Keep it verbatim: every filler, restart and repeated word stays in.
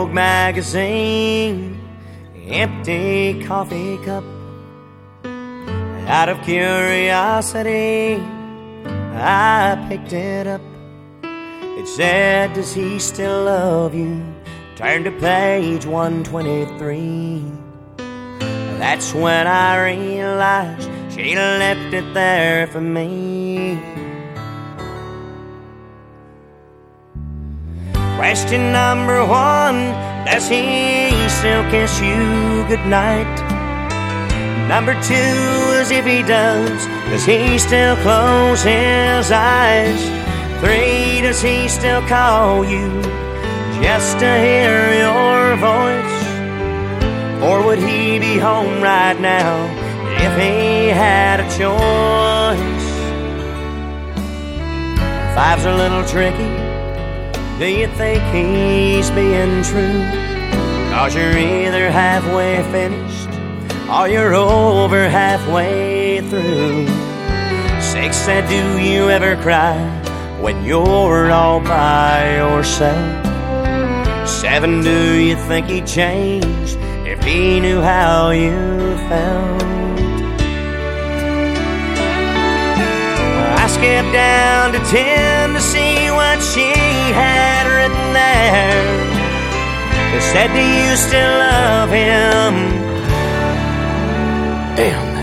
Vogue magazine, empty coffee cup. Out of curiosity, I picked it up. It said, does he still love you? Turn to page one twenty-three. That's when I realized she left it there for me. Question number one, does he still kiss you goodnight? Number two is if he does, does he still close his eyes? Three, does he still call you just to hear your voice? Or would he be home right now if he had a choice? Five's a little tricky. Do you think he's being true? 'Cause you're either halfway finished or you're over halfway through. Six said, do you ever cry when you're all by yourself? Seven, do you think he'd change if he knew how you felt? I skipped down to ten to see what she had written there. It said, do you still love him? Damn.